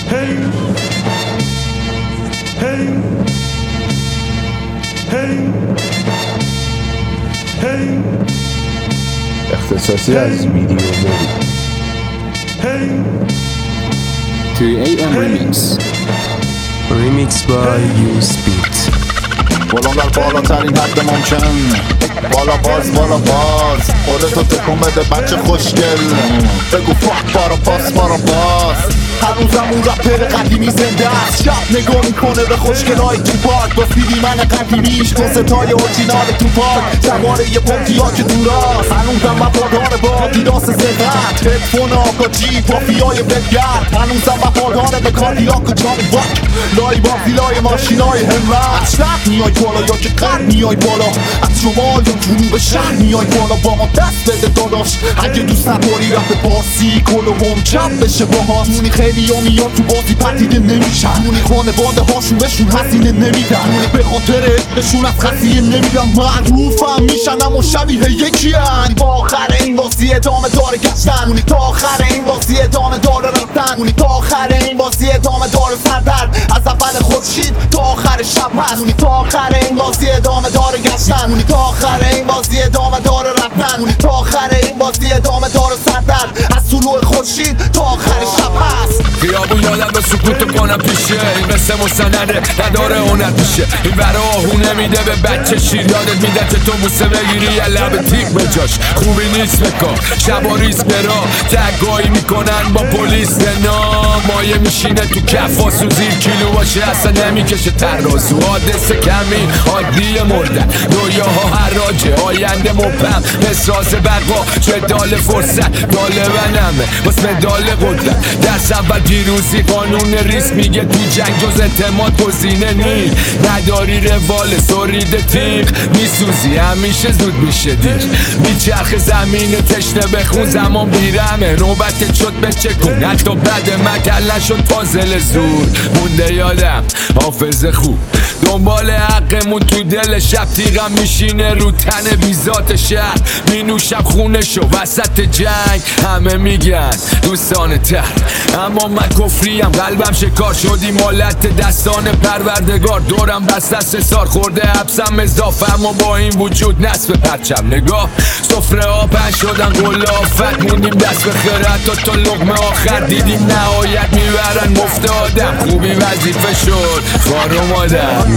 Hey, hey, hey, hey. اختصاصی از ویدیو موری Hey, توی AM Remix Remix by U-Speed. بلند در بالاترین حد ممکن، بالا باز خودتو تکون بده بچه خوشگل، بگو فاک باراپاس هنوزم اون رپر قدیمی زنده است، شب نگاه میکنه به خوشگلای تو پارک با فیلی من قدیمیش کنستای اورجینال تو پارک، سواره یه پونتیا که دوراست، هنوزم وفادار با دیداس زدت، هدفون آکاجی پافیای بلگرد، هنوزم وفادار به کاردیاک و جانی واک، لای با فیلای ماشینای همت، شب میای بالا یا که قرد میای بالا، از شمال یا جنوب شهر میای بالا، با ما دست بده داداش اگه دوست نداری رپ پارسی کلوم چپ بشه باهاتونی، خیلی ها میاد تو بازی پدیده نمیشن، اونی خانواده هاشون بهشون هزینه نمیدن، اونی به خاطر عشقشون از خسیه نمیدن، معروفم میشن اما شبیه یکی هن، تا آخر این بازی ادامه داره گشتن، اونی تا آخر این بازی ادامه داره رفتن، اونی تا آخر این بازی ادامه داره سردرد، از اول خورشید تا آخر شب هست، اونی تا آخر این بازی ادامه داره گشتن، اونی تا آخر این بازی ادامه داره رفتن، اونی تا آخر این بازی ادامه داره سردرد، از طلوع خورشید تا آخر شب هست. خیابون یادم به سکوتو کنم پیشه، این قصه مستنده نداره هنر پیشه، این برا آهونه میده به بچه شیر، یادت میده که تو بوسه بگیری یه لب تیک به جاش، خوبی نیست بکار شبا ریس برا تگایی میکنن با پلیس نام، مایه میشینه تو کفاسو زیر کیلو باشه اصلا نمیکشه ترازو، حادثه کمی عادی مردن، رویاها حراجه آینده مبهم، احساس بقا جدال فرصت طالبنمه باز مدال قدرت، دست اول پیروزی قانون ریس میگه تو جنگ جز اعتماد گزینه نی، نداری روال سرید تیغ میسوزی همیشه زود میشه دیر، میچرخ زمین تشنه بخون زمان بیرمه، نوبت شد بچه کن حتی بد مکل نشد پازل زور، مونده یادم حافظه خوب دنبال حقمون تو دل شب، تیغم میشینه رو تن بیزات شهر، مینوشم خونشو وسط جنگ، همه میگن دوستان تر اما من کفریم، قلبم شکار شدی مالت دستان پروردگار، دورم بسته سار خورده حبسم اضافه، اما با این وجود نصف پرچم نگاه سفره ها پن شدن قلافت، موندیم دست به خیرت تا لقمه آخر، دیدیم نهایت میبرن مفت آدم، خوبی وظیفه شد خار اومدم.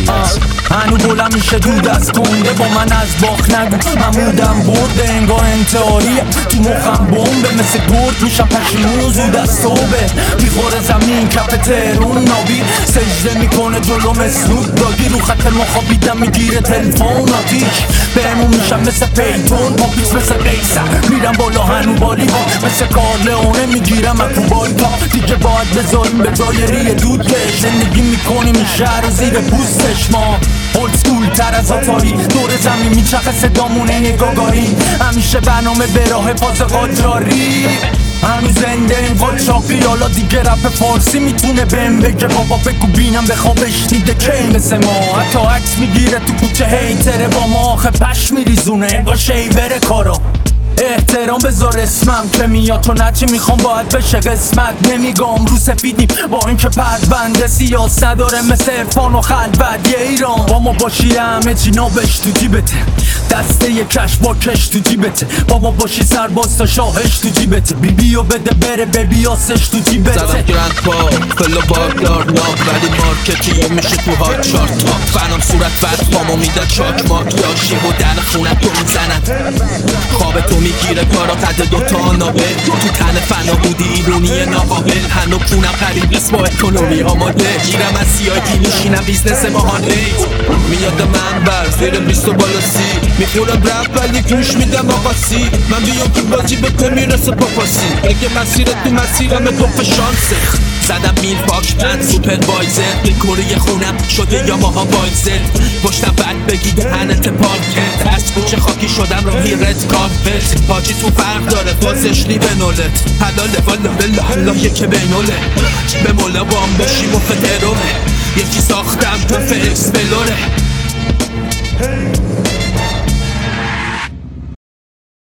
هنو بلند میشه دود از کنده با من از باخ نگو، من بودم برده انگاه انتحاریه تو مخم بمبه، مثل گرد میشم پشیمون زود از صبح، میخوره زمین کف تهرون نابی سجده میکنه جلو مسنود داگی، رو خط مخابیدم میگیره تلفون آتیش بهمون میشم مثل پیتون، پاپیس مثل قیصر میرم بالا هنو بالی ها، مثل کارلئونه میگیرم اکو بایتا، دیگه باید بذاریم به دایری دود کش، زندگی میکنیم این شهر زیر پوستش، ما اولد سکول تر از آتاری، دور زمین میچخه صدامونه گاگاری، همیشه برنامه به راه فاز قاجاری، هنوز زنده این قاچاقی، حالا دیگه رپ فارسی میتونه بهم بگه بابا بگو بینم بخوابش دیده کی مثل ما، حتی عکس میگیره تو کوچه هیتره با ما، آخه پش میریزونه انگار شیوره کارا، احترام بذار اسمم که میاد تو نچی میخوام باید بشه قسمت، نمیگم رو سفیدیم با اینکه پرونده سیاست داره مثل عرفان و خلوت، یه ایران با ما باشی همه چی نابش تو جیبته، دسته یه کش با کش تو جیبته، با ما باشی سرباز تا شاهش تو جیبته، بیبیو بده بره ببی آسش تو جیبته، زدم گرند پا فلو باگدار نام ولی مارکتی میشه تو ها چارت تا فنام صورت فرد پامو میدن چاک ماک یاشی و دن خونت تو میزنن، خواب تو میگیره کارا قد دوتا نابل، تو تن فنا بودی ایرونی ناقابل، هنو کونم قریب است با اکونومی آماده، گیرم از سیاهی میشینم بیزنس باهانه، میاد من بر زیر 20 بالا سی، میخورم رپ ولی گوش میدم آقاسی، من بیام تو بازی به تو میرسه پاپاسی، اگه مسیر تو مسیرم توف شانسه، زدم میل پاک من سوپروایزر، بیکوری خونم شده یا ماها بایزر، پشتم بد بگی دهنت پارکت، از کوچه خاکی شدم راهی رد کارپت، حاجی تو فرق داره فازش لی به نولت، حلاله والا بالله الله یکه بینوله، به مولا بام باشی مفت اروره، یکی ساختم تو فکس بلوره.